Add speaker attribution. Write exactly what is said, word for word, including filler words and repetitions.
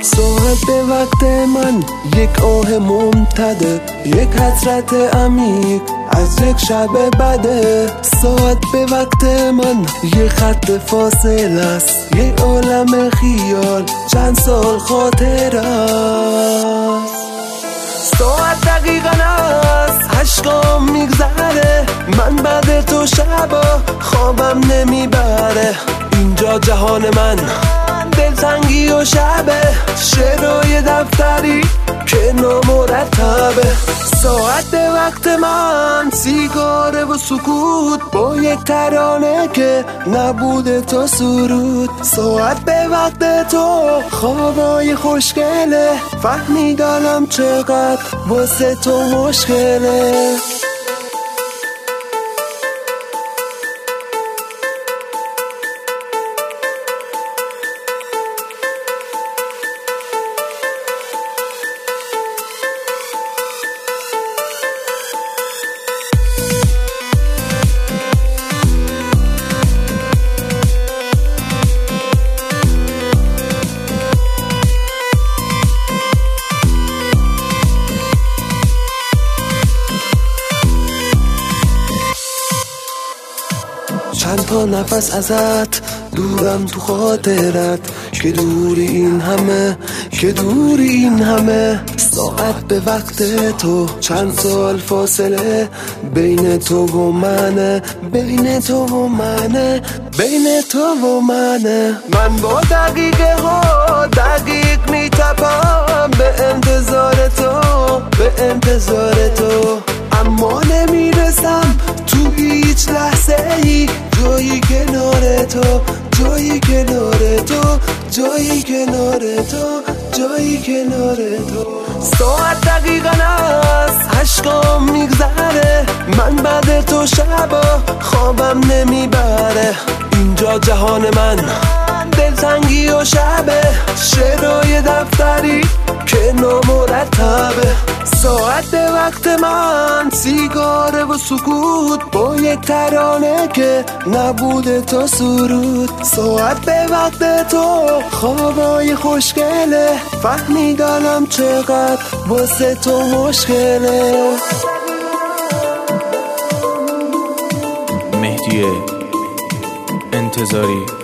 Speaker 1: ساعت به وقت من یک آه ممتده، یک حسرت عمیق از یک شب بده. ساعت به وقت من یک خط فاصل است، یک عالم خیال چند سال خاطر است. ساعت دقیقا است عشقام میگذره، من بعد تو شبا خوابم نمیبره. اینجا جهان من دلتنگی و شبه، شعرهای دفتری که نامرتبه. ساعت به وقت من سیگاره و سکوت با یک ترانه که نبوده تا سرود. ساعت به وقت تو خوابای خوشگله، فهمیدم چقدر واسه تو مشکله. چند تا نفس ازت دورم تو خاطرت، که دوری این همه، که دوری این همه. ساعت به وقت تو چند سال فاصله بین تو و منه، بین تو و منه، بین تو و منه. من با دقیقه ها دقیق میتپم به انتظار تو، به انتظار تو. اما نمیرسم تو هیچ لحظه ای، جایی کنار تو، جایی کنار تو، جایی کنار تو، جایی کنار تو. ساعت دقیقا است عشقام میگذره، من بعد تو شبا خوابم نمیبره. اینجا جهان من دلتنگی و شبه، شعرهای دفتری که نامرتبه. ساعت به وقت من سیگاره و سکوت با یک ترانه که نبوده تا سرود. ساعت به وقت تو خوابای خوشگله، فهمیدم چقدر واسه تو مشکله.
Speaker 2: مهدی انتظاری.